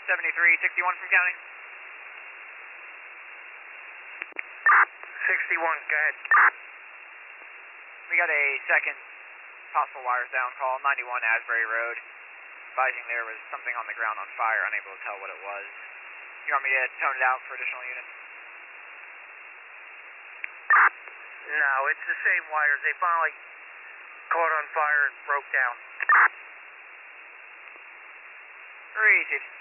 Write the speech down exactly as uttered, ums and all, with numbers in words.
seventy-three sixty-one from county. sixty-one, go ahead. We got a second possible wires down call, ninety-one Asbury Road. Advising there was something on the ground on fire, unable to tell what it was. You want me to tone it out for additional units? No, it's the same wires. They finally caught on fire and broke down. Received.